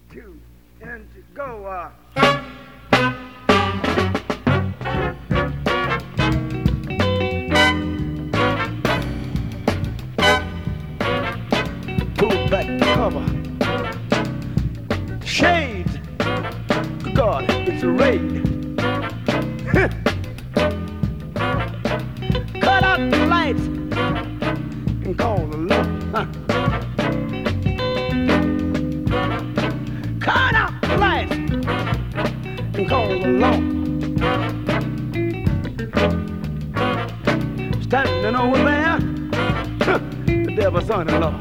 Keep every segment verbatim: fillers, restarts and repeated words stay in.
two, and go. Uh. Pull back the cover. Shades. God, it's a raid. Cut out the lights and call the law. Huh. Cut out the lights and call the law. Standing over there, huh, the devil's son-in-law.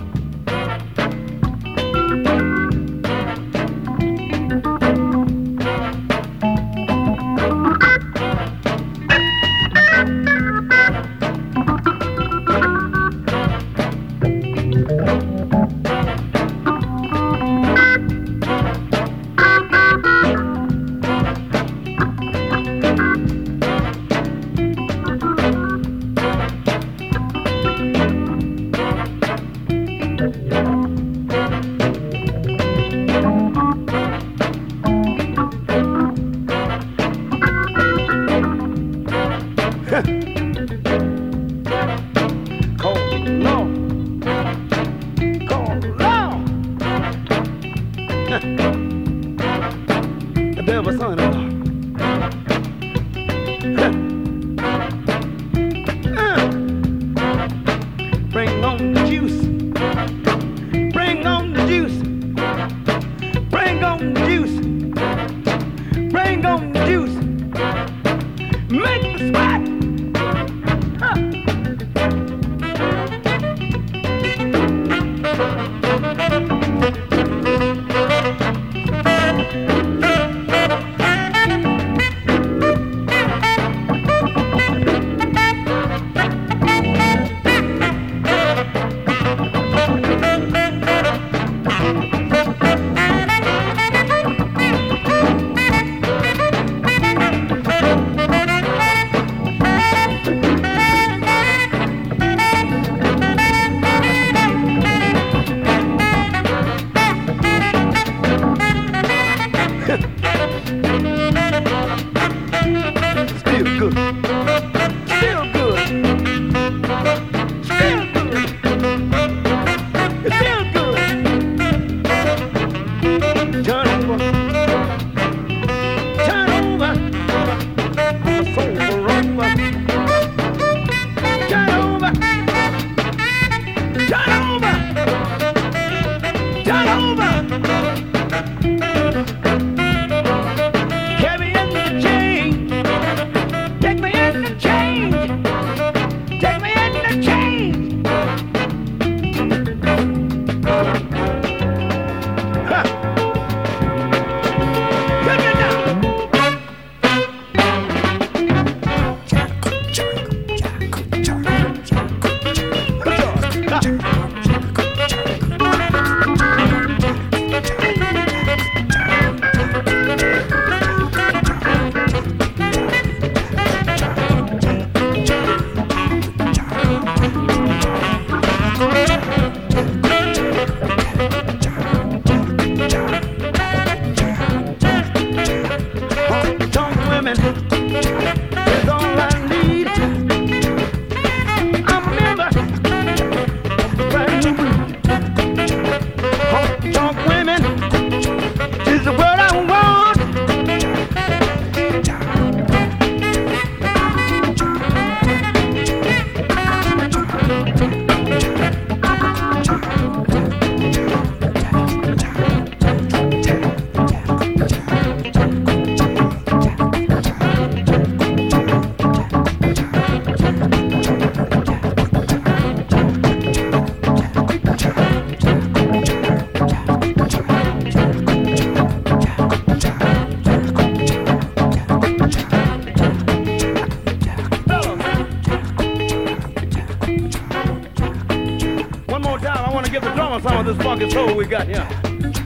Soul we got here.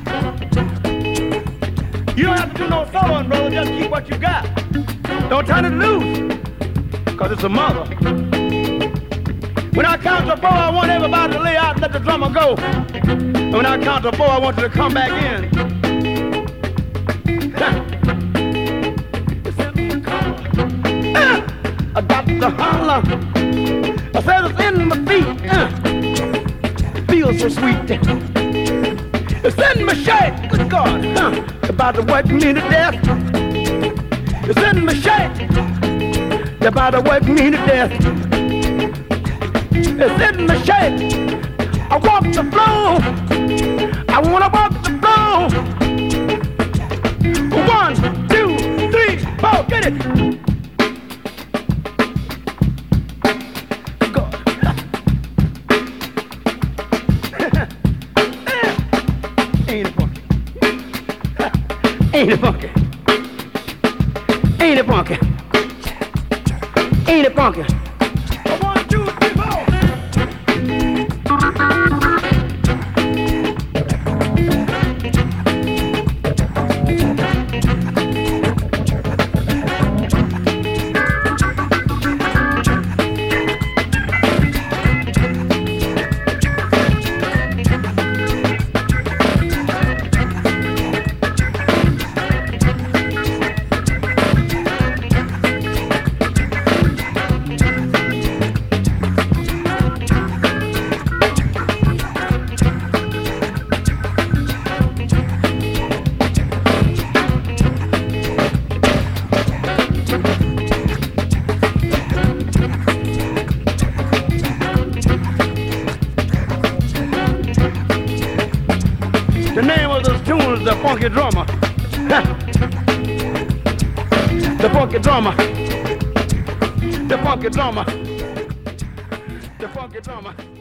You don't have to do no soloing, brother. Just keep what you got. Don't turn it loose, because it's a mother. When I count to four, I want everybody to lay out and let the drummer go. And when I count to four, I want you to come back in. I got to holler. I said it's in my feet. Uh, feels so sweet. It's in my shape. Good God. Uh, about to work me to death. It's in my shape. They're about to work me to death. It's in my shape. I walk the floor. I wanna walk the floor. One, two, three, four, get it. Go. Ain't it funky? Ain't it funky? Ain't it funky? Ain't it funky? One, two, three, four. The name of this tune is The Funky Drummer. The Funky Drummer. The Funky Drummer. The Funky Drummer.